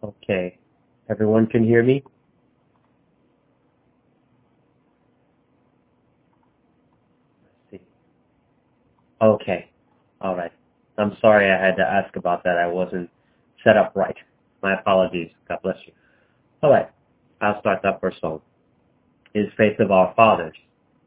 Okay. Everyone can hear me? Let's see. Okay. All right. I'm sorry I had to ask about that. I wasn't set up right. My apologies. God bless you. All right. I'll start that first song. Is Faith of Our Fathers.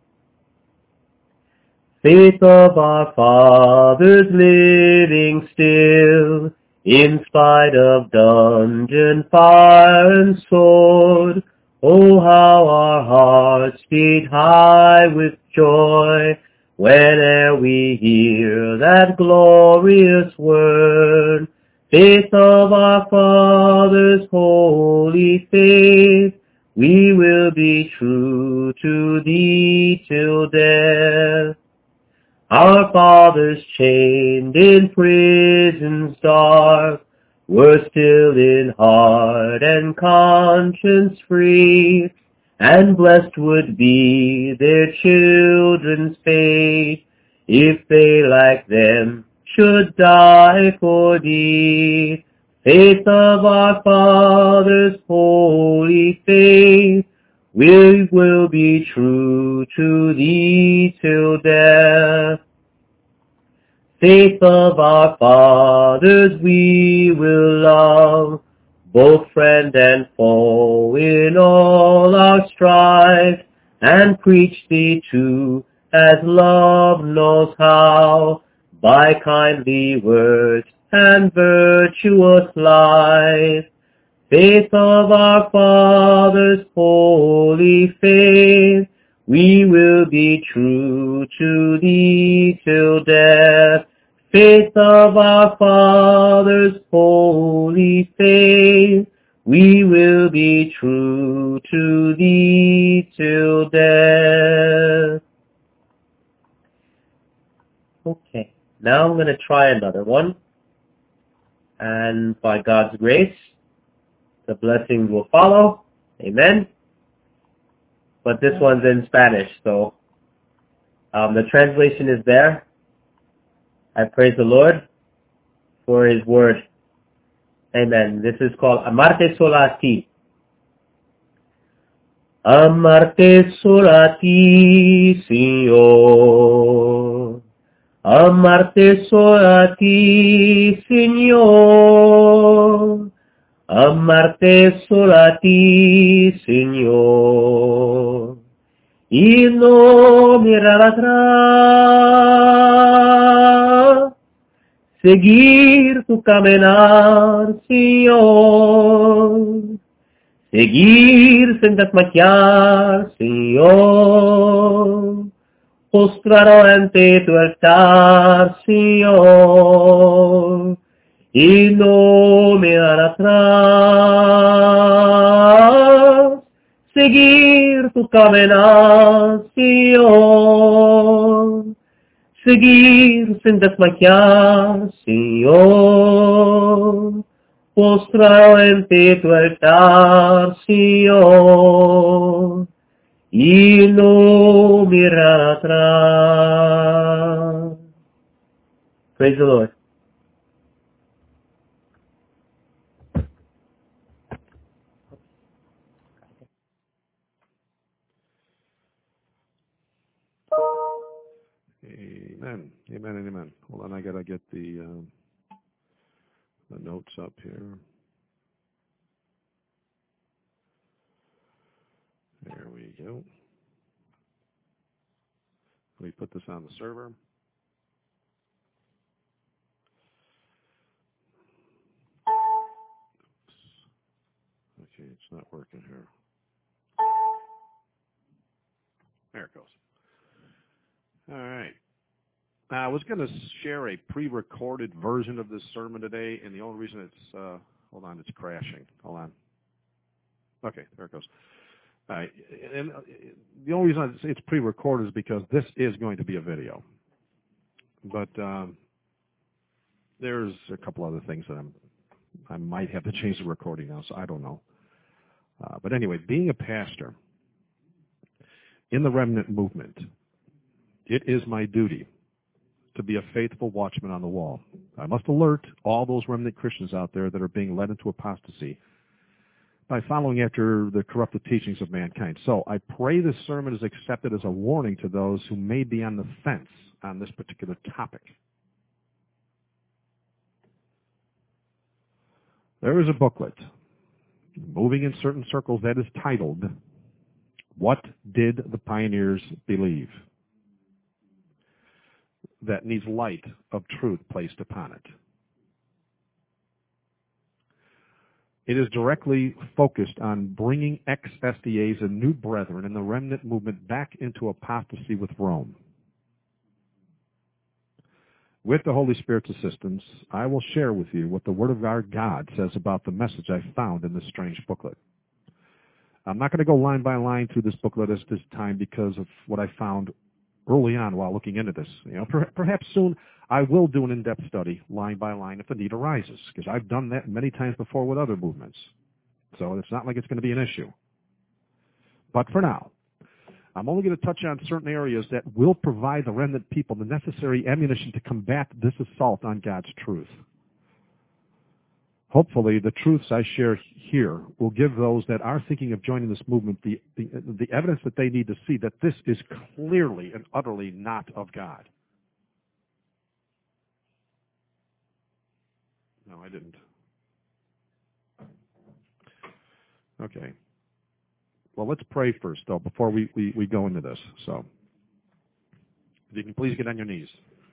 Faith of our fathers living still, in spite of dungeon, fire, and sword. Oh, how our hearts beat high with joy, whene'er we hear that glorious word. Faith of our fathers, holy faith, we will be true to thee till death. Our fathers chained in prisons dark were still in heart and conscience free, and blessed would be their children's fate if they like them should die for thee. Faith of our fathers, holy faith, we will be true to thee till death. Faith of our fathers we will love, both friend and foe in all our strife, and preach thee too as love knows how, by kindly words and virtuous life. Faith of our fathers, holy faith, we will be true to thee till death. Faith of our fathers, holy faith, we will be true to thee till death. Okay, now I'm going to try another one. And by God's grace, the blessings will follow. Amen. But this one's in Spanish, so the translation is there. I praise the Lord for His word. Amen. This is called Amarte Sola a Ti. Amarte sola a ti, Señor. Amarte sola a ti, Señor. Amarte sola a ti, Señor, y no mirar atrás, seguir tu caminar, Señor, seguir sin desmayar, Señor, postrado ante tu altar, Señor, y no mirar atrás, seguir tu caminar, Señor, seguir sin desmayar, Señor, postrado ante tu altar, Señor, y no mirar atrás. Praise the Lord. Amen. Amen and amen. Hold on, I gotta get the notes up here. There we go. Let me put this on the server. Okay, it's not working here. There it goes. All right. I was going to share a pre-recorded version of this sermon today, and the only reason it's, hold on, it's crashing. Hold on. Okay, there it goes. All right. And the only reason it's pre-recorded is because this is going to be a video. But there's a couple other things that I might have to change the recording now, so I don't know. But anyway, being a pastor in the remnant movement, it is my duty to be a faithful watchman on the wall. I must alert all those remnant Christians out there that are being led into apostasy by following after the corrupted teachings of mankind. So I pray this sermon is accepted as a warning to those who may be on the fence on this particular topic. There is a booklet moving in certain circles that is titled, "What Did the Pioneers Believe?" that needs light of truth placed upon it. It is directly focused on bringing ex-SDAs and new brethren in the remnant movement back into apostasy with Rome. With the Holy Spirit's assistance, I will share with you what the Word of our God says about the message I found in this strange booklet. I'm not going to go line by line through this booklet at this time because of what I found early on while looking into this. Perhaps soon I will do an in-depth study, line by line, if the need arises, because I've done that many times before with other movements. So it's not like it's going to be an issue. But for now, I'm only going to touch on certain areas that will provide the remnant people the necessary ammunition to combat this assault on God's truth. Hopefully, the truths I share here will give those that are thinking of joining this movement the evidence that they need to see that this is clearly and utterly not of God. No, I didn't. Okay. Well, let's pray first, though, before we go into this. So, if you can please get on your knees.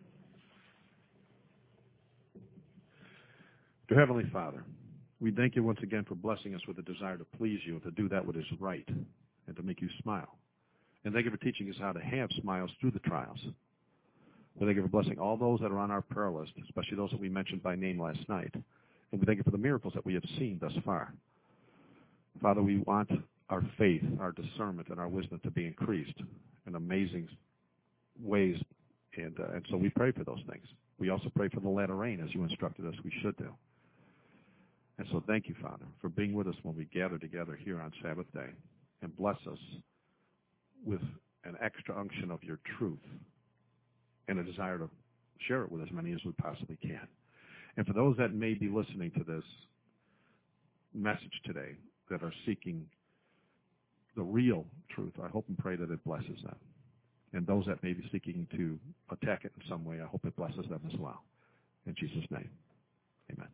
Dear Heavenly Father, we thank you once again for blessing us with a desire to please you and to do that which is right and to make you smile. And thank you for teaching us how to have smiles through the trials. We thank you for blessing all those that are on our prayer list, especially those that we mentioned by name last night. And we thank you for the miracles that we have seen thus far. Father, we want our faith, our discernment, and our wisdom to be increased in amazing ways. And so we pray for those things. We also pray for the latter rain, as you instructed us we should do. And so thank you, Father, for being with us when we gather together here on Sabbath day. And bless us with an extra unction of your truth and a desire to share it with as many as we possibly can. And for those that may be listening to this message today that are seeking the real truth, I hope and pray that it blesses them. And those that may be seeking to attack it in some way, I hope it blesses them as well. In Jesus' name, amen.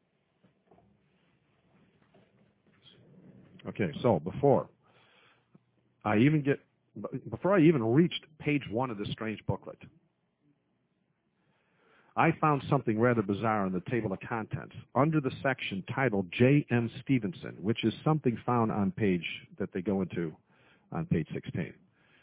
Okay, so before I even reached page 1 of this strange booklet, I found something rather bizarre in the table of contents under the section titled J.M. Stevenson, which is something found on page that they go into on page 16.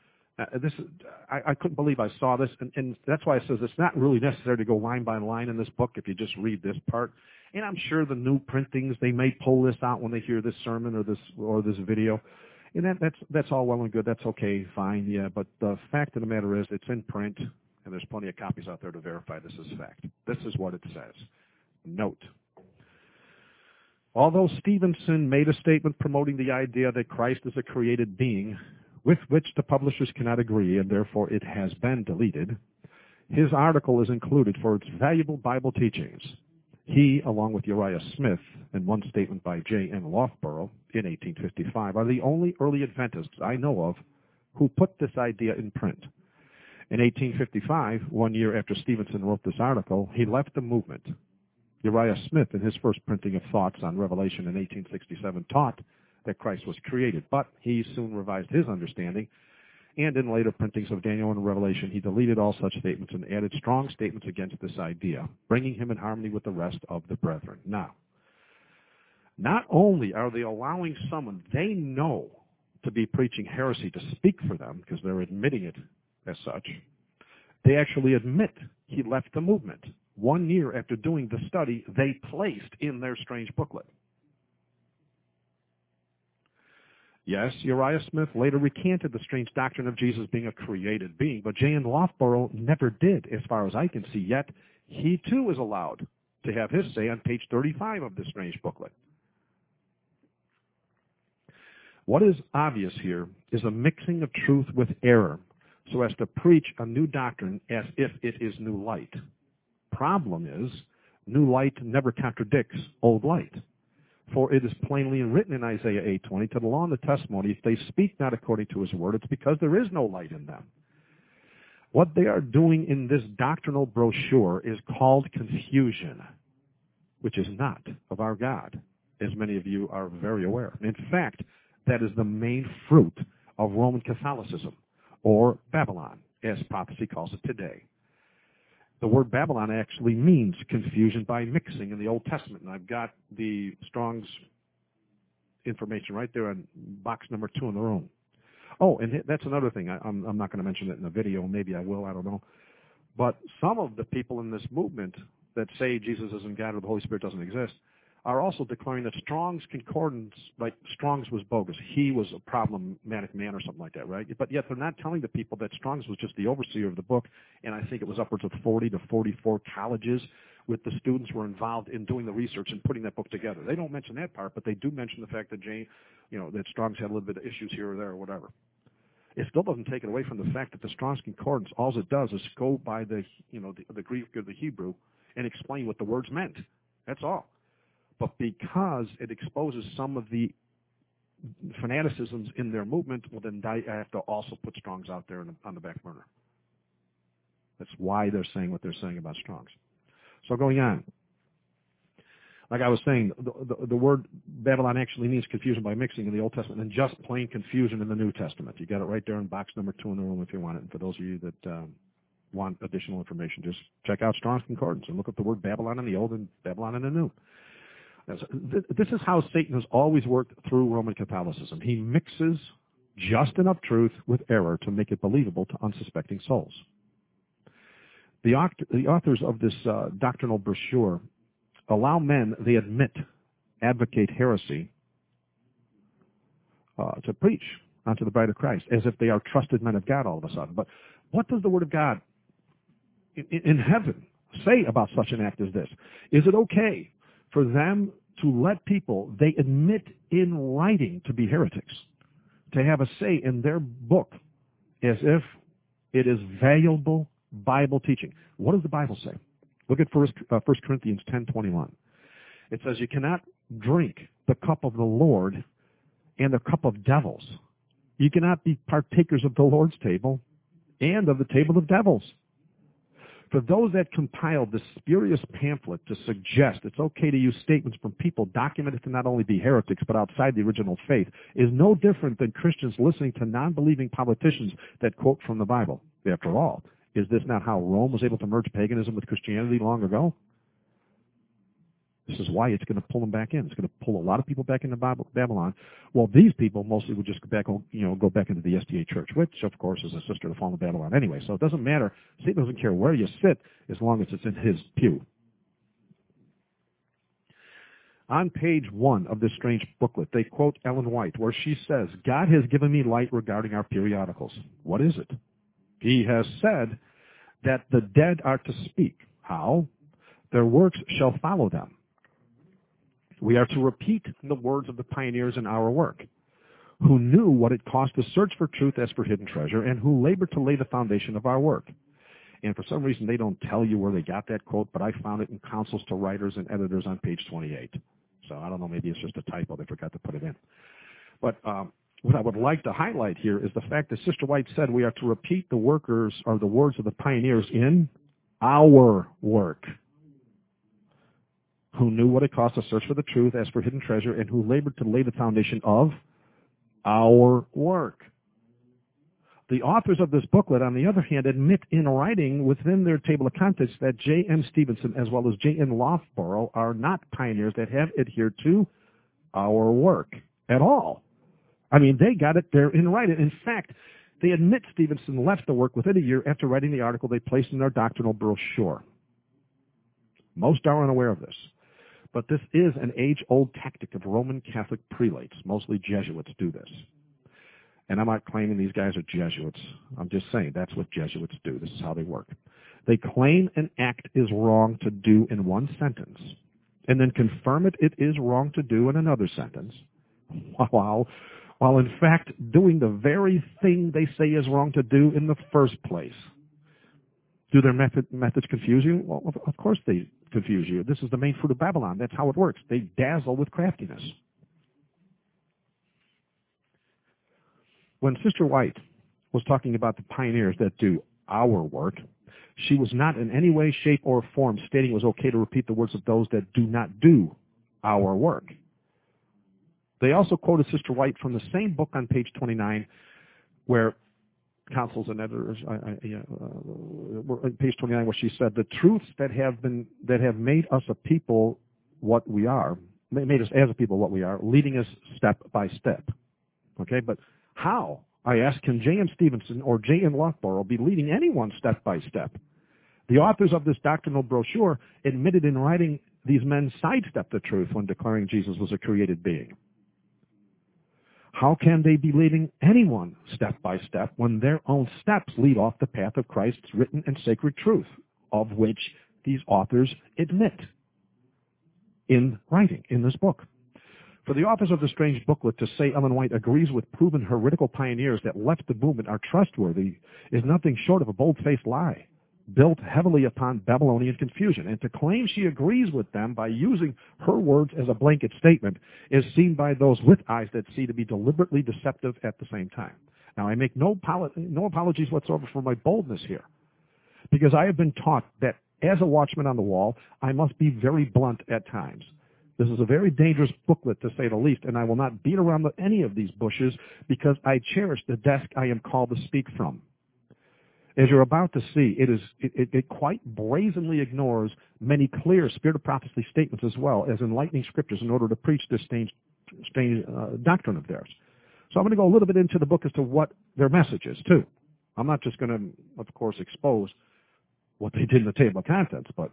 I couldn't believe I saw this, and that's why it says it's not really necessary to go line by line in this book if you just read this part. And I'm sure the new printings, they may pull this out when they hear this sermon or this video. And that's all well and good. That's okay, fine, yeah. But the fact of the matter is it's in print, and there's plenty of copies out there to verify this is fact. This is what it says. Note. Although Stevenson made a statement promoting the idea that Christ is a created being, with which the publishers cannot agree, and therefore it has been deleted, his article is included for its valuable Bible teachings. He, along with Uriah Smith, and one statement by J.N. Loughborough in 1855, are the only early Adventists I know of who put this idea in print. In 1855, 1 year after Stevenson wrote this article, he left the movement. Uriah Smith, in his first printing of Thoughts on Revelation in 1867, taught that Christ was created, but he soon revised his understanding, and in later printings of Daniel and Revelation, he deleted all such statements and added strong statements against this idea, bringing him in harmony with the rest of the brethren. Now, not only are they allowing someone they know to be preaching heresy to speak for them, because they're admitting it as such, they actually admit he left the movement 1 year after doing the study they placed in their strange booklet. Yes, Uriah Smith later recanted the strange doctrine of Jesus being a created being, but J.N. Loughborough never did, as far as I can see, yet he too is allowed to have his say on page 35 of this strange booklet. What is obvious here is a mixing of truth with error, so as to preach a new doctrine as if it is new light. Problem is, new light never contradicts old light. For it is plainly written in Isaiah 8:20, to the law and the testimony, if they speak not according to his word, it's because there is no light in them. What they are doing in this doctrinal brochure is called confusion, which is not of our God, as many of you are very aware. In fact, that is the main fruit of Roman Catholicism, or Babylon, as prophecy calls it today. The word Babylon actually means confusion by mixing in the Old Testament, and I've got the Strong's information right there on box number 2 in the room. Oh, and that's another thing. I'm not going to mention it in the video. Maybe I will. I don't know. But some of the people in this movement that say Jesus isn't God or the Holy Spirit doesn't exist are also declaring that Strong's concordance, like Strong's was bogus. He was a problematic man or something like that, right? But yet they're not telling the people that Strong's was just the overseer of the book, and I think it was upwards of 40 to 44 colleges with the students were involved in doing the research and putting that book together. They don't mention that part, but they do mention the fact that that Strong's had a little bit of issues here or there or whatever. It still doesn't take it away from the fact that the Strong's Concordance, all it does is go by the Greek or the Hebrew and explain what the words meant. That's all. But because it exposes some of the fanaticisms in their movement, well, then I have to also put Strong's out there on the back burner. That's why they're saying what they're saying about Strong's. So going on, like I was saying, the word Babylon actually means confusion by mixing in the Old Testament and just plain confusion in the New Testament. You got it right there in box number 2 in the room if you want it. And for those of you that want additional information, just check out Strong's Concordance and look up the word Babylon in the Old and Babylon in the New. This is how Satan has always worked through Roman Catholicism. He mixes just enough truth with error to make it believable to unsuspecting souls. The authors of this doctrinal brochure allow men, they advocate heresy to preach unto the bride of Christ, as if they are trusted men of God all of a sudden. But what does the Word of God in heaven say about such an act as this? Is it okay for them to let people they admit in writing to be heretics, to have a say in their book as if it is valuable Bible teaching? What does the Bible say? Look at 1 Corinthians 10:21. It says, you cannot drink the cup of the Lord and the cup of devils. You cannot be partakers of the Lord's table and of the table of devils. For those that compiled this spurious pamphlet to suggest it's okay to use statements from people documented to not only be heretics but outside the original faith is no different than Christians listening to non-believing politicians that quote from the Bible. After all, is this not how Rome was able to merge paganism with Christianity long ago? This is why it's going to pull them back in. It's going to pull a lot of people back into Babylon. Well, these people mostly would just go back into the SDA Church, which, of course, is a sister to fall in Babylon anyway. So it doesn't matter. Satan doesn't care where you sit as long as it's in his pew. On page 1 of this strange booklet, they quote Ellen White, where she says, God has given me light regarding our periodicals. What is it? He has said that the dead are to speak. How? Their works shall follow them. We are to repeat the words of the pioneers in our work, who knew what it cost to search for truth as for hidden treasure, and who labored to lay the foundation of our work. And for some reason, they don't tell you where they got that quote, but I found it in Counsels to Writers and Editors on page 28. So I don't know, maybe it's just a typo. They forgot to put it in. But what I would like to highlight here is the fact that Sister White said we are to repeat the words of the pioneers in our work, who knew what it cost to search for the truth as for hidden treasure, and who labored to lay the foundation of our work. The authors of this booklet, on the other hand, admit in writing within their table of contents that J.M. Stevenson as well as J.N. Loughborough are not pioneers that have adhered to our work at all. I mean, they got it there in writing. In fact, they admit Stevenson left the work within a year after writing the article they placed in their doctrinal brochure. Most are unaware of this. But this is an age-old tactic of Roman Catholic prelates. Mostly Jesuits do this. And I'm not claiming these guys are Jesuits. I'm just saying that's what Jesuits do. This is how they work. They claim an act is wrong to do in one sentence, and then confirm it is wrong to do in another sentence, while while in fact doing the very thing they say is wrong to do in the first place. Do their methods confuse you? Well, of course they confuse you. This is the main fruit of Babylon. That's how it works. They dazzle with craftiness. When Sister White was talking about the pioneers that do our work, she was not in any way, shape, or form stating it was okay to repeat the words of those that do not do our work. They also quoted Sister White from the same book on page 29, where counsels and editors, page 29, where she said, the truths that have made us a people what we are, made us as a people what we are, leading us step by step. Okay, but how? I ask, can J.M. Stevenson or J.M. Loughborough be leading anyone step by step? The authors of this doctrinal brochure admitted in writing these men sidestepped the truth when declaring Jesus was a created being. How can they be leading anyone step by step when their own steps lead off the path of Christ's written and sacred truth, of which these authors admit in writing in this book? For the authors of the strange booklet to say Ellen White agrees with proven heretical pioneers that left the movement are trustworthy is nothing short of a bold-faced lie, built heavily upon Babylonian confusion. And to claim she agrees with them by using her words as a blanket statement is seen by those with eyes that see to be deliberately deceptive at the same time. Now, I make no apologies whatsoever for my boldness here, because I have been taught that as a watchman on the wall, I must be very blunt at times. This is a very dangerous booklet, to say the least, and I will not beat around any of these bushes because I cherish the desk I am called to speak from. As you're about to see, it quite brazenly ignores many clear spirit of prophecy statements as well as enlightening scriptures in order to preach this strange doctrine of theirs. So I'm going to go a little bit into the book as to what their message is, too. I'm not just going to, of course, expose what they did in the table of contents, but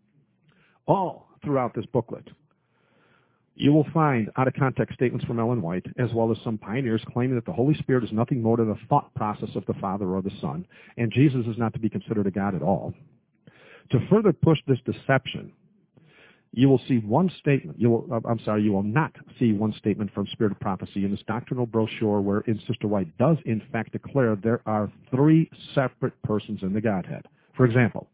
all throughout this booklet, you will find out-of-context statements from Ellen White, as well as some pioneers claiming that the Holy Spirit is nothing more than a thought process of the Father or the Son, and Jesus is not to be considered a God at all. To further push this deception, you will see one statement. You will not see one statement from Spirit of Prophecy in this doctrinal brochure wherein Sister White does, in fact, declare there are three separate persons in the Godhead. For example,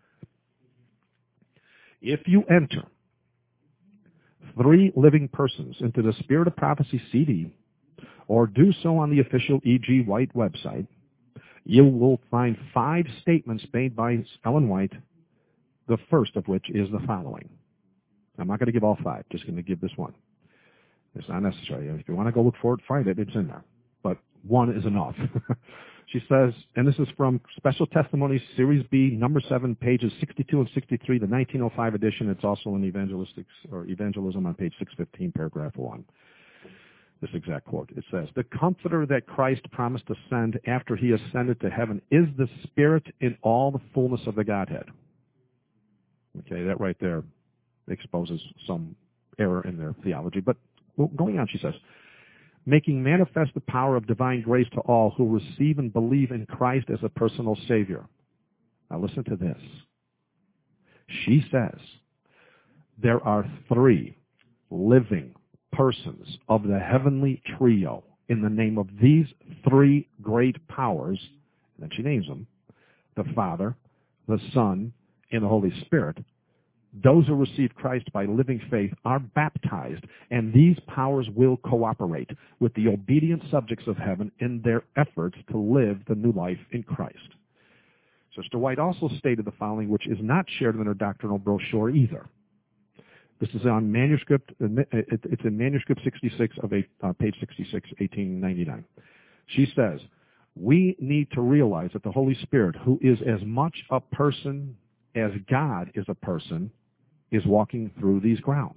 if you enter three living persons into the Spirit of Prophecy CD, or do so on the official E.G. White website, you will find 5 statements made by Ellen White, the first of which is the following. I'm not going to give all 5, just going to give this one. It's not necessary. If you want to go look for it, find it, it's in there. But one is enough. She says, and this is from Special Testimonies, Series B, number 7, pages 62 and 63, the 1905 edition. It's also in Evangelism on page 615, paragraph 1. This exact quote. It says, the Comforter that Christ promised to send after he ascended to heaven is the Spirit in all the fullness of the Godhead. Okay, that right there exposes some error in their theology. But going on, she says, making manifest the power of divine grace to all who receive and believe in Christ as a personal Savior. Now listen to this. She says, there are 3 living persons of the heavenly trio in the name of these 3 great powers, and then she names them, the Father, the Son, and the Holy Spirit. Those who receive Christ by living faith are baptized, and these powers will cooperate with the obedient subjects of heaven in their efforts to live the new life in Christ. Sister White also stated the following, which is not shared in her doctrinal brochure either. This is on manuscript, it's in manuscript 66 of page 66, 1899. She says, we need to realize that the Holy Spirit, who is as much a person as God is a person, is walking through these grounds.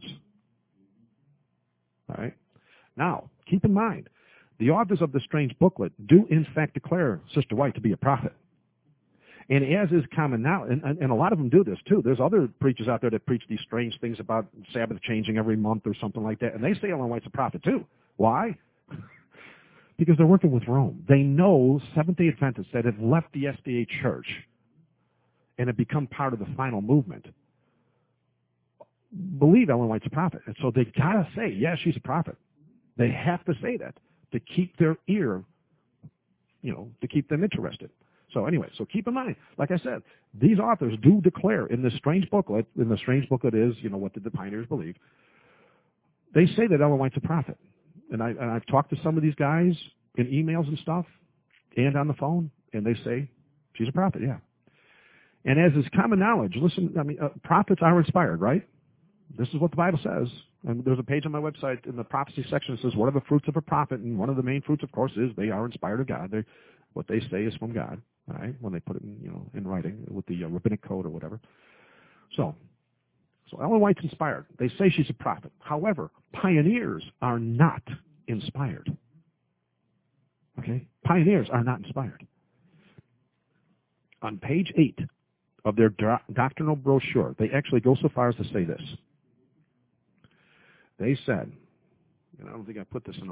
All right? Now, keep in mind, the authors of the strange booklet do in fact declare Sister White to be a prophet. And as is common now, and a lot of them do this too. There's other preachers out there that preach these strange things about Sabbath changing every month or something like that, and they say Ellen White's a prophet too. Why? Because they're working with Rome. They know Seventh-day Adventists that have left the SDA church and have become part of the final movement believe Ellen White's a prophet. And so they got to say, yeah, she's a prophet. They have to say that to keep their ear, to keep them interested. So anyway, so keep in mind, like I said, these authors do declare in this strange booklet, is, what did the pioneers believe? They say that Ellen White's a prophet. And I've talked to some of these guys in emails and stuff and on the phone, and they say she's a prophet, yeah. And as is common knowledge, listen, prophets are inspired, right? This is what the Bible says. And there's a page on my website in the prophecy section that says, what are the fruits of a prophet? And one of the main fruits, of course, is they are inspired of God. What they say is from God, all right, when they put it in writing with the rabbinic code or whatever. So Ellen White's inspired. They say she's a prophet. However, pioneers are not inspired. Okay? Pioneers are not inspired. On page 8 of their doctrinal brochure, they actually go so far as to say this. They said, and I don't think I put this in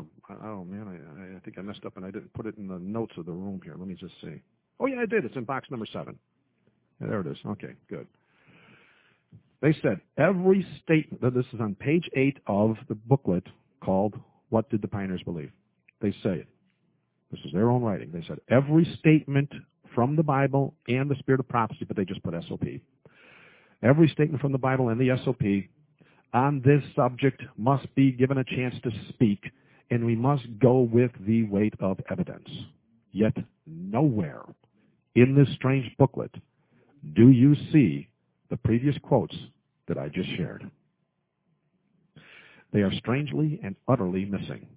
I think I messed up and I didn't put it in the notes of the room here. Let me just see. Oh, yeah, I did. It's in box number 7. Yeah, there it is. Okay, good. They said every statement, this is on page 8 of the booklet called What Did the Pioneers Believe? They say it. This is their own writing. They said every statement from the Bible and the Spirit of Prophecy, but they just put SOP. Every statement from the Bible and the SOP on this subject must be given a chance to speak, and we must go with the weight of evidence. Yet nowhere in this strange booklet do you see the previous quotes that I just shared. They are strangely and utterly missing.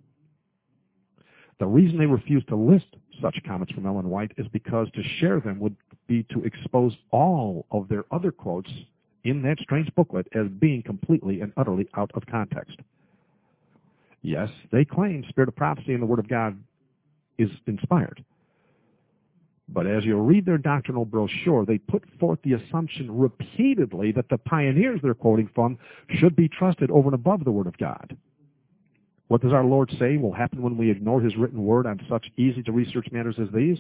The reason they refuse to list such comments from Ellen White is because to share them would be to expose all of their other quotes in that strange booklet as being completely and utterly out of context. Yes, they claim Spirit of Prophecy and the Word of God is inspired. But as you read their doctrinal brochure, they put forth the assumption repeatedly that the pioneers they're quoting from should be trusted over and above the Word of God. What does our Lord say will happen when we ignore His written Word on such easy-to-research matters as these?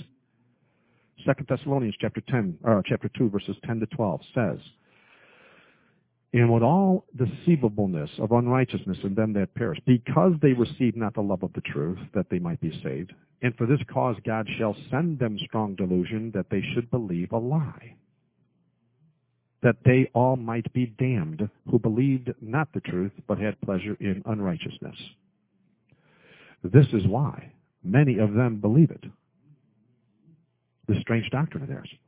2 Thessalonians chapter 2, verses 10 to 12 says, "And with all deceivableness of unrighteousness in them that perish, because they receive not the love of the truth, that they might be saved. And for this cause God shall send them strong delusion, that they should believe a lie, that they all might be damned, who believed not the truth, but had pleasure in unrighteousness. This is why many of them believe it." This strange doctrine of theirs.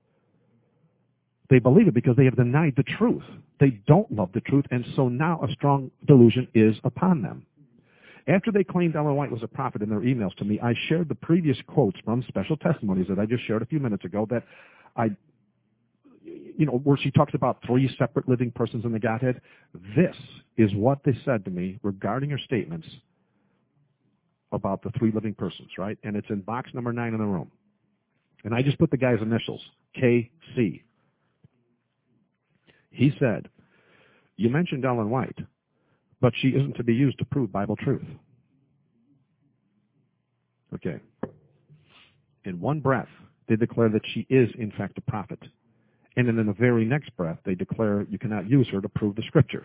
They believe it because they have denied the truth. They don't love the truth, and so now a strong delusion is upon them. After they claimed Ellen White was a prophet in their emails to me, I shared the previous quotes from Special Testimonies that I just shared a few minutes ago that where she talks about 3 separate living persons in the Godhead. This is what they said to me regarding her statements about the 3 living persons, right? And it's in box number 9 in the room. And I just put the guy's initials, KC. He said, "You mentioned Ellen White, but she isn't to be used to prove Bible truth." Okay. In one breath, they declare that she is, in fact, a prophet. And then in the very next breath, they declare you cannot use her to prove the Scriptures.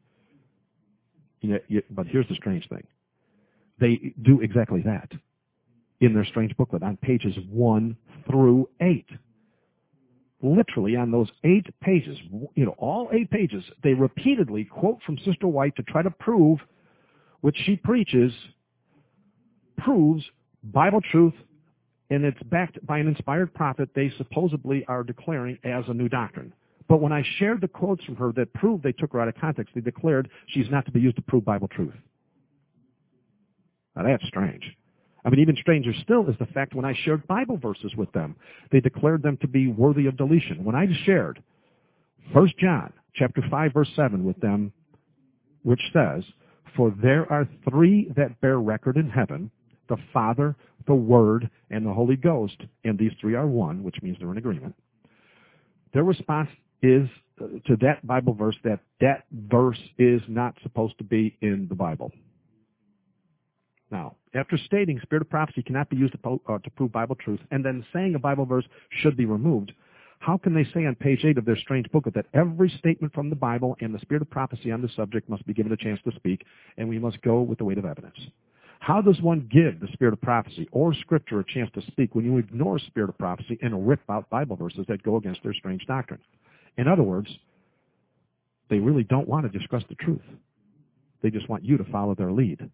But here's the strange thing. They do exactly that in their strange booklet on pages 1 through 8. Literally on those 8 pages, all 8 pages, they repeatedly quote from Sister White to try to prove what she preaches proves Bible truth, and it's backed by an inspired prophet they supposedly are declaring as a new doctrine. But when I shared the quotes from her that proved they took her out of context, they declared she's not to be used to prove Bible truth. Now that's strange. Even stranger still is the fact when I shared Bible verses with them, they declared them to be worthy of deletion. When I shared 1 John chapter 5, verse 7 with them, which says, "For there are 3 that bear record in heaven, the Father, the Word, and the Holy Ghost, and these 3 are one," which means they're in agreement. Their response is to that Bible verse that verse is not supposed to be in the Bible. Now, after stating Spirit of Prophecy cannot be used to prove Bible truth, and then saying a Bible verse should be removed, how can they say on page 8 of their strange booklet that every statement from the Bible and the Spirit of Prophecy on the subject must be given a chance to speak, and we must go with the weight of evidence? How does one give the spirit of prophecy or Scripture a chance to speak when you ignore spirit of prophecy and rip out Bible verses that go against their strange doctrine? In other words, they really don't want to discuss the truth. They just want you to follow their lead.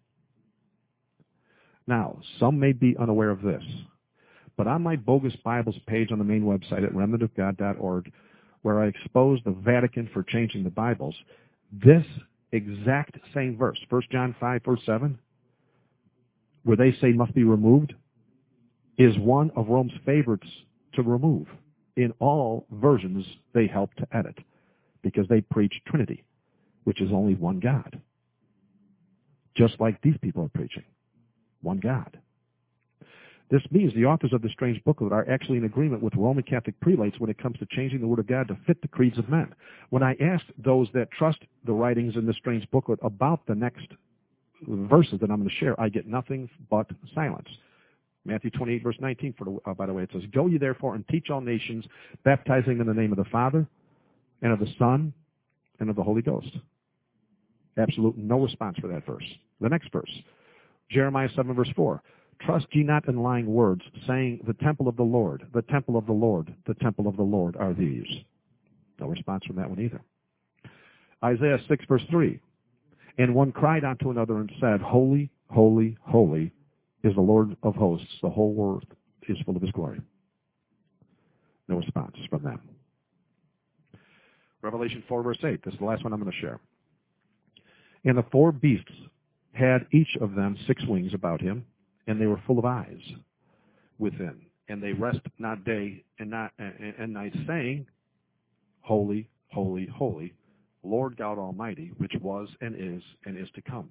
Now, some may be unaware of this, but on my Bogus Bibles page on the main website at remnantofgod.org, where I expose the Vatican for changing the Bibles, this exact same verse, 1 John 5, verse 7, where they say must be removed, is one of Rome's favorites to remove. In all versions they help to edit, because they preach Trinity, which is only one God. Just like these people are preaching. One God. This means the authors of the strange booklet are actually in agreement with Roman Catholic prelates when it comes to changing the Word of God to fit the creeds of men. When I asked those that trust the writings in the strange booklet about the next verses that I'm going to share, I get nothing but silence. Matthew 28, verse 19, by the way, it says, "Go ye therefore and teach all nations, baptizing in the name of the Father, and of the Son, and of the Holy Ghost." Absolute no response for that verse. The next verse, Jeremiah 7, verse 4. "Trust ye not in lying words, saying, the temple of the Lord, the temple of the Lord, the temple of the Lord are these." No response from that one either. Isaiah 6, verse 3. "And one cried unto another and said, Holy, holy, holy is the Lord of hosts. The whole earth is full of his glory." No response from them. Revelation 4, verse 8. This is the last one I'm going to share. "And the four beasts had each of them 6 wings about him, and they were full of eyes within. And they rest not day and night, saying, Holy, holy, holy, Lord God Almighty, which was and is to come."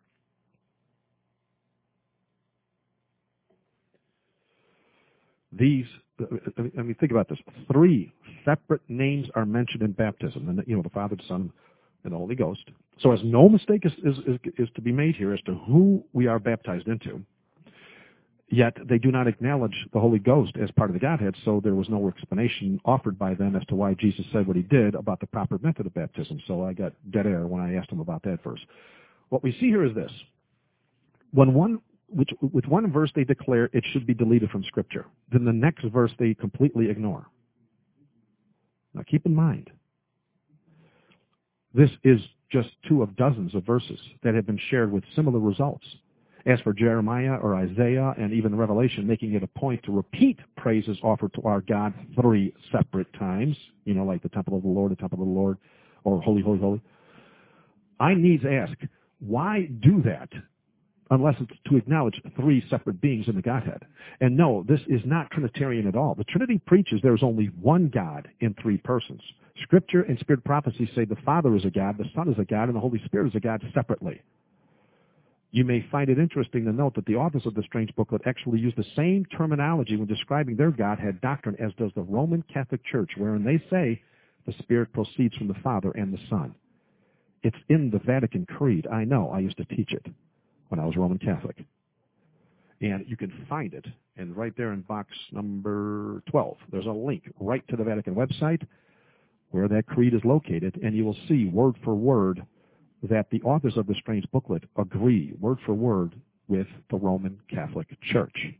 These, I mean, think about this. 3 separate names are mentioned in baptism, and the Father, the Son, and the Holy Ghost. So as no mistake is to be made here as to who we are baptized into, yet they do not acknowledge the Holy Ghost as part of the Godhead, so there was no explanation offered by them as to why Jesus said what he did about the proper method of baptism. So I got dead air when I asked them about that verse. What we see here is this. With one verse they declare it should be deleted from Scripture. Then the next verse they completely ignore. Now keep in mind, this is just 2 of dozens of verses that have been shared with similar results. As for Jeremiah or Isaiah and even Revelation, making it a point to repeat praises offered to our God 3 separate times, like the temple of the Lord, or holy, holy, holy. I needs ask, why do that unless it's to acknowledge 3 separate beings in the Godhead? And no, this is not Trinitarian at all. The Trinity preaches there's only one God in 3 persons. Scripture and Spirit prophecy say the Father is a God, the Son is a God, and the Holy Spirit is a God separately. You may find it interesting to note that the authors of the strange booklet actually use the same terminology when describing their Godhead doctrine as does the Roman Catholic Church, wherein they say the Spirit proceeds from the Father and the Son. It's in the Vatican Creed. I know. I used to teach it when I was Roman Catholic. And you can find it, and right there in box number 12, there's a link right to the Vatican website where that creed is located, and you will see word for word that the authors of the strange booklet agree word for word with the Roman Catholic Church.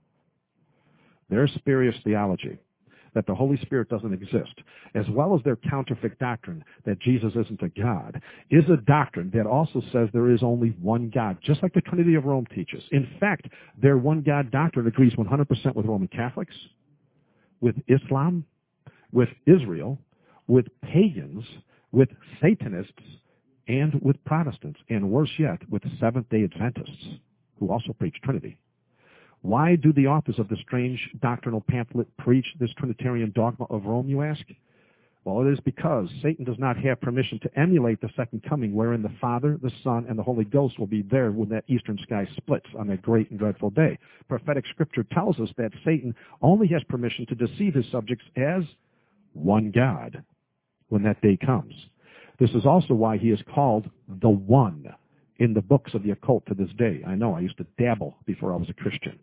Their spurious theology that the Holy Spirit doesn't exist, as well as their counterfeit doctrine that Jesus isn't a God, is a doctrine that also says there is only one God, just like the Trinity of Rome teaches. In fact, their one God doctrine agrees 100% with Roman Catholics, with Islam, with Israel, with pagans, with Satanists, and with Protestants, and worse yet, with Seventh-day Adventists, who also preach Trinity. Why do the authors of the strange doctrinal pamphlet preach this Trinitarian dogma of Rome, you ask? Well, it is because Satan does not have permission to emulate the second coming, wherein the Father, the Son, and the Holy Ghost will be there when that eastern sky splits on that great and dreadful day. Prophetic Scripture tells us that Satan only has permission to deceive his subjects as one God when that day comes. This is also why he is called the One in the books of the occult to this day. I know, I used to dabble before I was a Christian.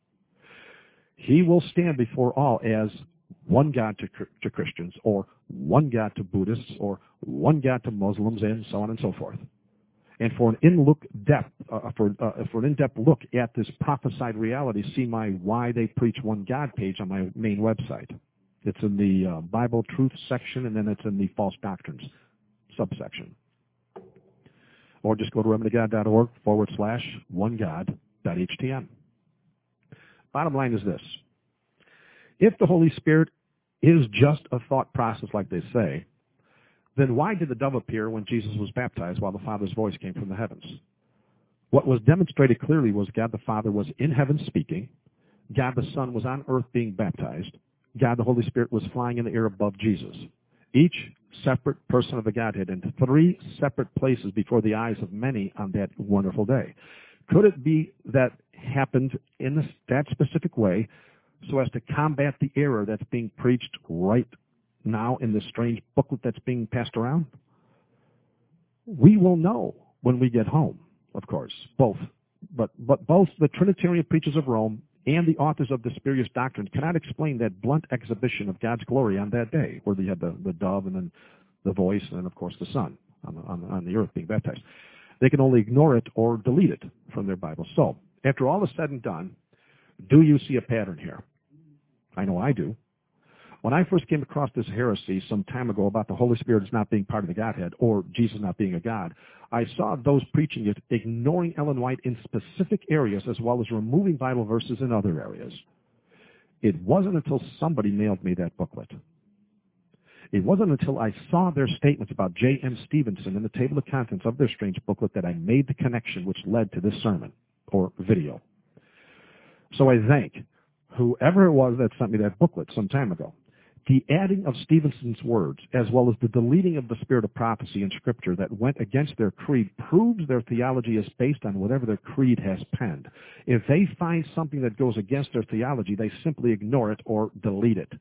He will stand before all as one God to Christians, or one God to Buddhists, or one God to Muslims, and so on and so forth. And for an in-depth look at this prophesied reality, see my Why They Preach One God page on my main website. It's in the Bible Truth section, and then it's in the False Doctrines subsection. Or just go to remedyGod.org/onegod.htm. Bottom line is this. If the Holy Spirit is just a thought process like they say, then why did the dove appear when Jesus was baptized while the Father's voice came from the heavens? What was demonstrated clearly was God the Father was in heaven speaking, God the Son was on earth being baptized, God the Holy Spirit was flying in the air above Jesus. Each separate person of the Godhead in 3 separate places before the eyes of many on that wonderful day. Could it be that happened in that specific way so as to combat the error that's being preached right now in this strange booklet that's being passed around? We will know when we get home, of course, both. But both the Trinitarian preachers of Rome and the authors of the spurious doctrine cannot explain that blunt exhibition of God's glory on that day, where you had the dove and then the voice and then, of course, the Son on the earth being baptized. They can only ignore it or delete it from their Bible. So, after all is said and done, do you see a pattern here? I know I do. When I first came across this heresy some time ago about the Holy Spirit as not being part of the Godhead or Jesus not being a God, I saw those preaching it ignoring Ellen White in specific areas as well as removing Bible verses in other areas. It wasn't until somebody mailed me that booklet. It wasn't until I saw their statements about J.M. Stevenson in the table of contents of their strange booklet that I made the connection which led to this sermon or video. So I thank whoever it was that sent me that booklet some time ago. The adding of Stevenson's words, as well as the deleting of the spirit of prophecy in Scripture that went against their creed, proves their theology is based on whatever their creed has penned. If they find something that goes against their theology, they simply ignore it or delete it.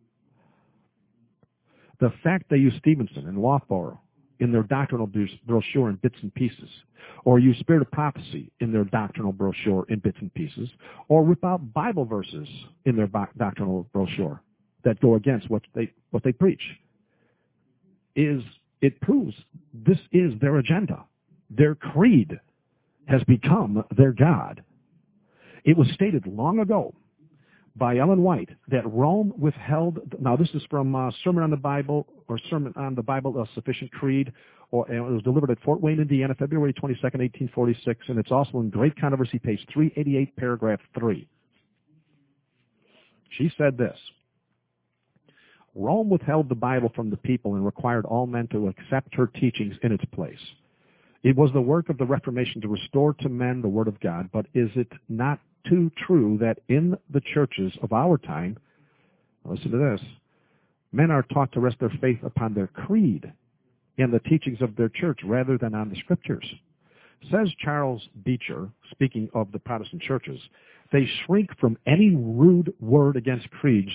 The fact they use Stevenson and Lothborough in their doctrinal brochure in bits and pieces, or use spirit of prophecy in their doctrinal brochure in bits and pieces, or rip out Bible verses in their doctrinal brochure that go against what they preach, it proves this is their agenda. Their creed has become their God. It was stated long ago by Ellen White that Rome withheld, now this is from Sermon on the Bible, or Sermon on the Bible, A Sufficient Creed, and it was delivered at Fort Wayne, Indiana, February 22nd, 1846, and it's also in Great Controversy, page 388, paragraph 3. She said this: Rome withheld the Bible from the people and required all men to accept her teachings in its place. It was the work of the Reformation to restore to men the Word of God, but is it not too true that in the churches of our time, listen to this, men are taught to rest their faith upon their creed and the teachings of their church rather than on the Scriptures? Says Charles Beecher, speaking of the Protestant churches, they shrink from any rude word against creeds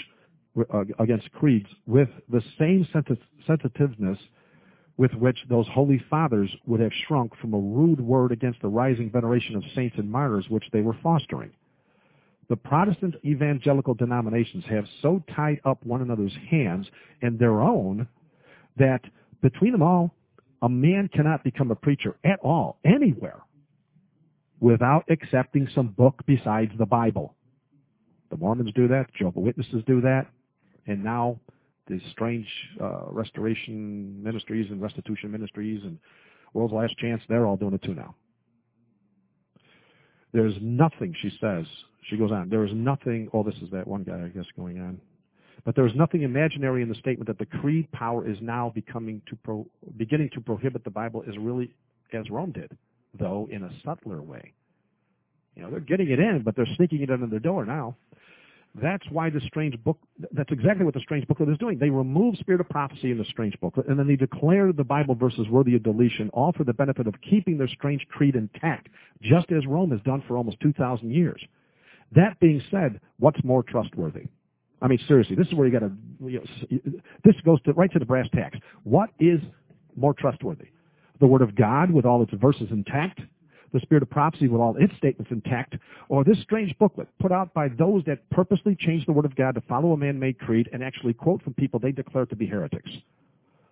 with the same sensitiveness with which those holy fathers would have shrunk from a rude word against the rising veneration of saints and martyrs which they were fostering. The Protestant evangelical denominations have so tied up one another's hands and their own that between them all, a man cannot become a preacher at all, anywhere, without accepting some book besides the Bible. The Mormons do that, Jehovah's Witnesses do that, and now the strange restoration ministries and restitution ministries and World's Last Chance, they're all doing it too now. There's nothing, she says, she goes on, there is nothing, this is that one guy, I guess, going on. But there is nothing imaginary in the statement that the creed power is now beginning to prohibit the Bible as really as Rome did, though in a subtler way. They're getting it in, but they're sneaking it under the door now. That's why the strange book, that's exactly what the strange booklet is doing. They remove spirit of prophecy in the strange booklet, and then they declare the Bible verses worthy of deletion, all for the benefit of keeping their strange creed intact, just as Rome has done for almost 2,000 years. That being said, what's more trustworthy? I mean, seriously, this is where you got to, this goes right to the brass tacks. What is more trustworthy? The Word of God with all its verses intact, the spirit of prophecy with all its statements intact, or this strange booklet put out by those that purposely change the Word of God to follow a man-made creed and actually quote from people they declare to be heretics?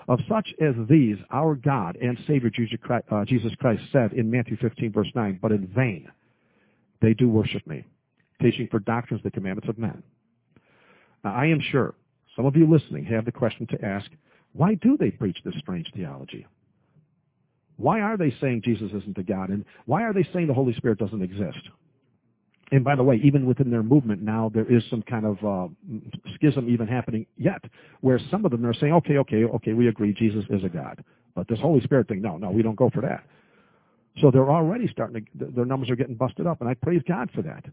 Of such as these, our God and Savior Jesus Christ said in Matthew 15, verse 9, but in vain they do worship me, teaching for doctrines the commandments of men. Now, I am sure some of you listening have the question to ask, why do they preach this strange theology? Why are they saying Jesus isn't a God? And why are they saying the Holy Spirit doesn't exist? And by the way, even within their movement now, there is some kind of schism even happening yet, where some of them are saying, okay, we agree Jesus is a God. But this Holy Spirit thing, no, we don't go for that. So they're already their numbers are getting busted up, and I praise God for that.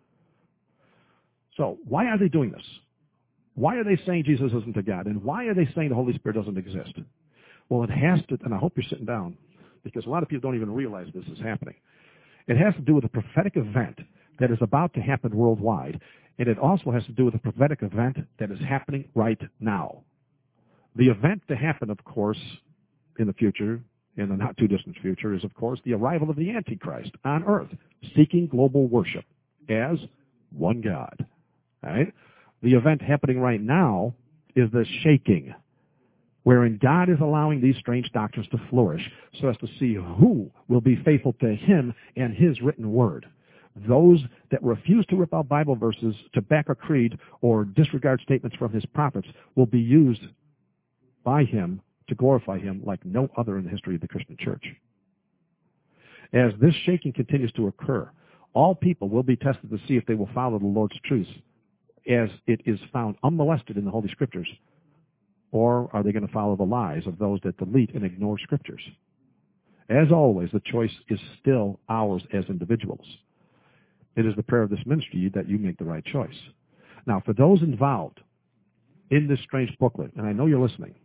So why are they doing this? Why are they saying Jesus isn't a God? And why are they saying the Holy Spirit doesn't exist? Well, it has to, and I hope you're sitting down, because a lot of people don't even realize this is happening. It has to do with a prophetic event that is about to happen worldwide, and it also has to do with a prophetic event that is happening right now. The event to happen, of course, in the future, in the not-too-distant future, is, of course, the arrival of the Antichrist on earth, seeking global worship as one God. All right? The event happening right now is the shaking, wherein God is allowing these strange doctrines to flourish so as to see who will be faithful to him and his written word. Those that refuse to rip out Bible verses to back a creed or disregard statements from his prophets will be used by him to glorify him like no other in the history of the Christian church. As this shaking continues to occur, all people will be tested to see if they will follow the Lord's truths as it is found unmolested in the Holy Scriptures, or are they going to follow the lies of those that delete and ignore Scriptures? As always, the choice is still ours as individuals. It is the prayer of this ministry that you make the right choice. Now, for those involved in this strange booklet, and I know you're listening,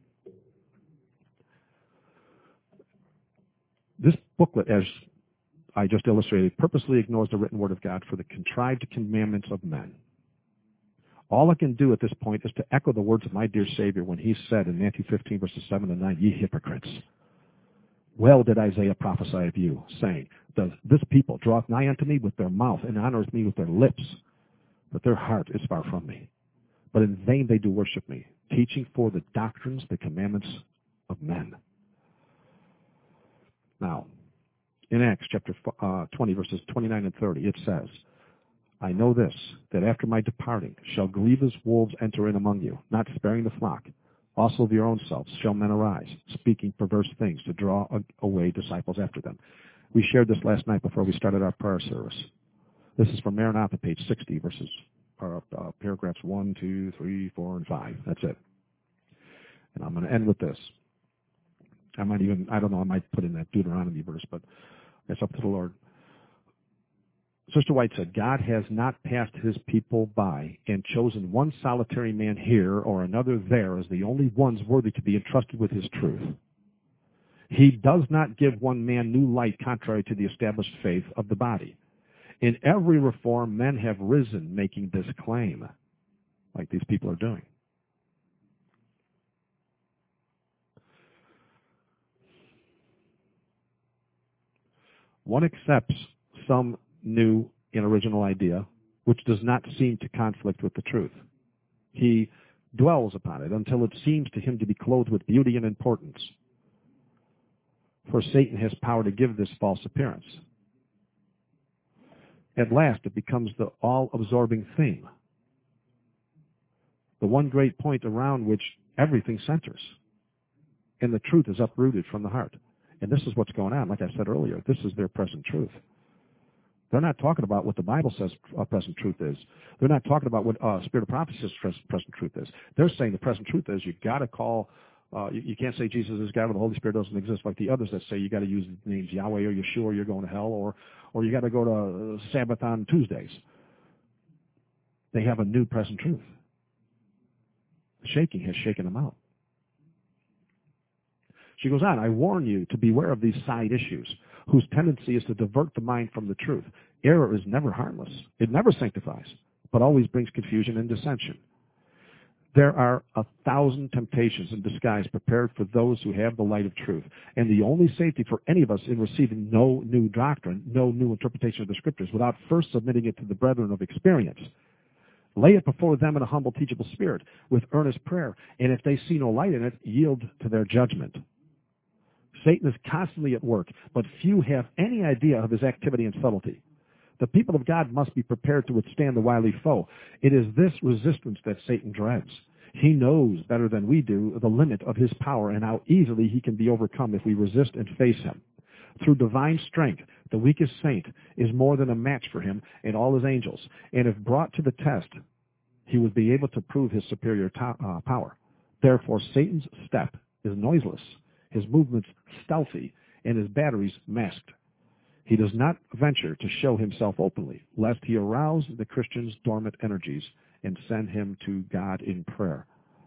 this booklet, as I just illustrated, purposely ignores the written word of God for the contrived commandments of men. All I can do at this point is to echo the words of my dear Savior when he said in Matthew 15, verses 7 and 9, ye hypocrites, well did Isaiah prophesy of you, saying, does this people draweth nigh unto me with their mouth and honoreth me with their lips, but their heart is far from me. But in vain they do worship me, teaching for the doctrines, the commandments of men. Now, in Acts chapter 20, verses 29 and 30, it says, I know this, that after my departing shall grievous wolves enter in among you, not sparing the flock. Also of your own selves shall men arise, speaking perverse things to draw away disciples after them. We shared this last night before we started our prayer service. This is from Maranatha, page 60, verses paragraphs 1, 2, 3, 4, and 5. That's it. And I'm going to end with this. I might put in that Deuteronomy verse, but it's up to the Lord. Sister White said, God has not passed his people by and chosen one solitary man here or another there as the only ones worthy to be entrusted with his truth. He does not give one man new light contrary to the established faith of the body. In every reform, men have risen making this claim, like these people are doing. One accepts some new and original idea, which does not seem to conflict with the truth. He dwells upon it until it seems to him to be clothed with beauty and importance. For Satan has power to give this false appearance. At last, it becomes the all-absorbing theme, the one great point around which everything centers, and the truth is uprooted from the heart. And this is what's going on. Like I said earlier, this is their present truth. They're not talking about what the Bible says present truth is. They're not talking about what Spirit of Prophecy says present truth is. They're saying the present truth is you got to call, you can't say Jesus is God when the Holy Spirit doesn't exist, like the others that say you got to use the names Yahweh or Yeshua or you're going to hell, or you got to go to Sabbath on Tuesdays. They have a new present truth. The shaking has shaken them out. She goes on, I warn you to beware of these side issues, whose tendency is to divert the mind from the truth. Error is never harmless. It never sanctifies, but always brings confusion and dissension. There are 1,000 temptations in disguise prepared for those who have the light of truth. And the only safety for any of us in receiving no new doctrine, no new interpretation of the Scriptures, without first submitting it to the brethren of experience, Lay it before them in a humble, teachable spirit, with earnest prayer, and if they see no light in it, yield to their judgment. Satan is constantly at work, but few have any idea of his activity and subtlety. The people of God must be prepared to withstand the wily foe. It is this resistance that Satan dreads. He knows better than we do the limit of his power and how easily he can be overcome if we resist and face him. Through divine strength, the weakest saint is more than a match for him and all his angels, and if brought to the test, he would be able to prove his superior power. Therefore, Satan's step is noiseless, his movements stealthy, and his batteries masked. He does not venture to show himself openly, lest he arouse the Christian's dormant energies and send him to God in prayer.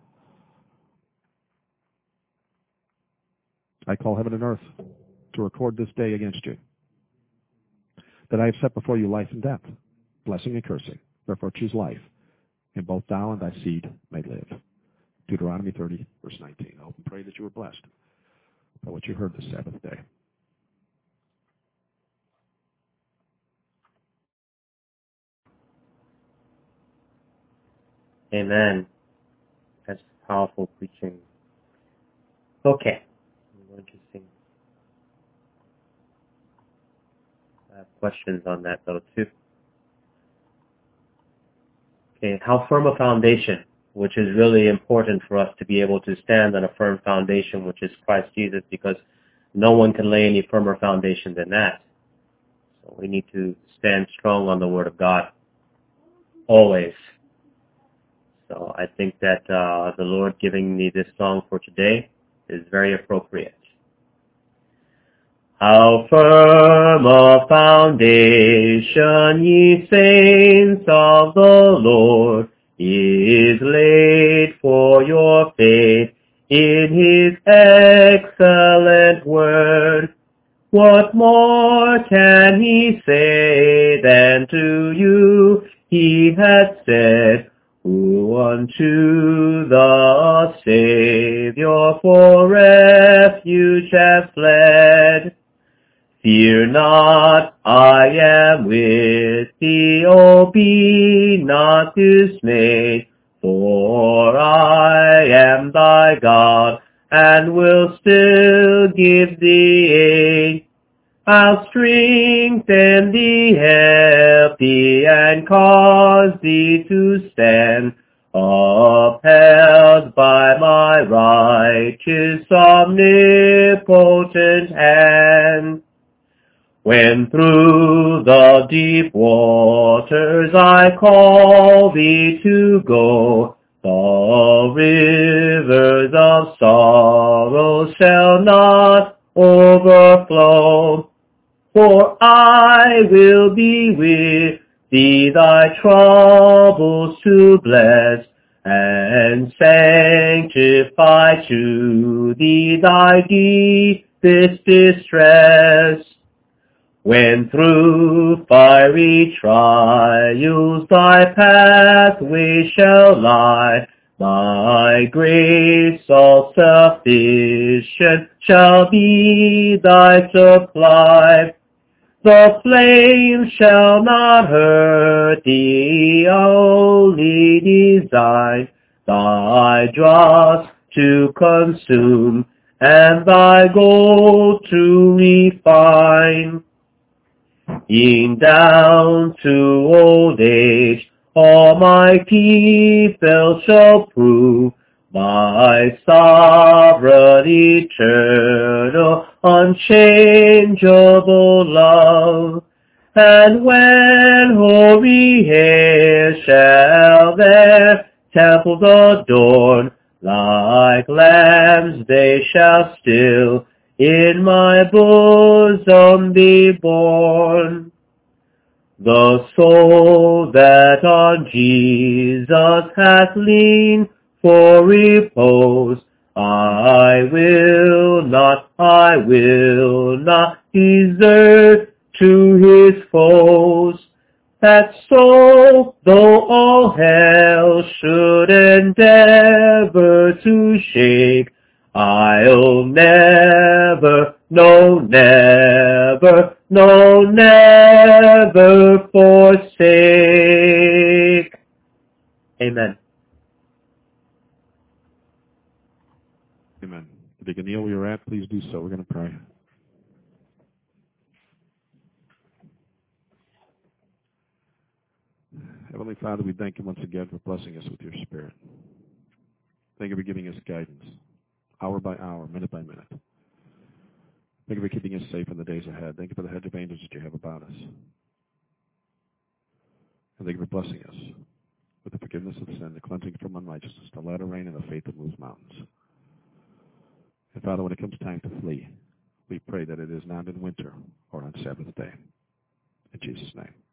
I call heaven and earth to record this day against you, that I have set before you life and death, blessing and cursing. Therefore choose life, and both thou and thy seed may live. Deuteronomy 30, verse 19. I hope and pray that you were blessed by what you heard this Sabbath day. Amen. That's powerful preaching. Okay. I'm going to sing. I have questions on that though too. Okay, how firm a foundation, which is really important for us to be able to stand on a firm foundation, which is Christ Jesus, because no one can lay any firmer foundation than that. So we need to stand strong on the Word of God, always. So I think that the Lord giving me this song for today is very appropriate. How firm a foundation, ye saints of the Lord, is laid for your faith in His excellent word. What more can He say than to you He had said, who unto the Savior for refuge hath fled? Fear not, I am with thee, O be not dismayed, for I am thy God, and will still give thee aid. I'll strengthen thee, help thee, and cause thee to stand, upheld by my righteous omnipotent hand. When through the deep waters I call thee to go, the rivers of sorrow shall not overflow. For I will be with thee, thy troubles to bless, and sanctify to thee thy deepest distress. When through fiery trials thy pathway shall lie, my grace all sufficient shall be thy supply. The flame shall not hurt thee, only design thy dross to consume, and thy gold to refine. E'en down to old age, all my people shall prove my sovereign, eternal, unchangeable love. And when hoary hairs shall their temples adorn, like lambs they shall still in my bosom be born. The soul that on Jesus hath leaned for repose, I will not desert to his foes. That soul, though all hell should endeavor to shake, I'll never, no never, no never forsake. Amen. Amen. If you can kneel where you're at, please do so. We're going to pray. Heavenly Father, we thank you once again for blessing us with your Spirit. Thank you for giving us guidance, hour by hour, minute by minute. Thank you for keeping us safe in the days ahead. Thank you for the hedge of angels that you have about us. And thank you for blessing us with the forgiveness of sin, the cleansing from unrighteousness, the latter rain, and the faith that moves mountains. And Father, when it comes time to flee, we pray that it is not in winter or on Sabbath day. In Jesus' name.